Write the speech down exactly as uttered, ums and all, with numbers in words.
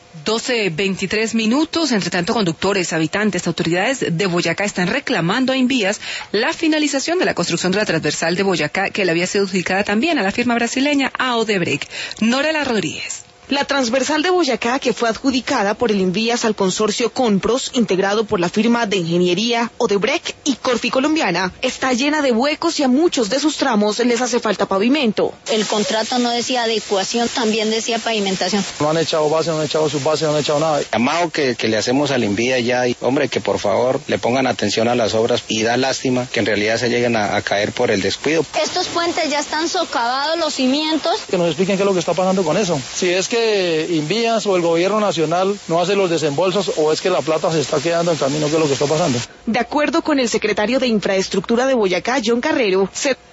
doce veintitrés minutos. Entre tanto, conductores, habitantes, autoridades de Boyacá están reclamando a Invías la finalización de la construcción de la transversal de Boyacá, que le había sido adjudicada también a la firma brasileña a Odebrecht. Norela Rodríguez. La transversal de Boyacá, que fue adjudicada por el Invías al consorcio Compros, integrado por la firma de ingeniería Odebrecht y Corfi Colombiana, está llena de huecos y a muchos de sus tramos les hace falta pavimento. El contrato no decía adecuación, también decía pavimentación. No han echado base, no han echado su base, no han echado nada. Llamado que, que le hacemos al Invías ya, y, hombre, que por favor le pongan atención a las obras y da lástima que en realidad se lleguen a, a caer por el descuido. Estos puentes ya están socavados, los cimientos. Que nos expliquen qué es lo que está pasando con eso. Si es que Invías o el gobierno nacional no hace los desembolsos o es que la plata se está quedando en camino, ¿qué es lo que está pasando? De acuerdo con el secretario de Infraestructura de Boyacá, John Carrero, se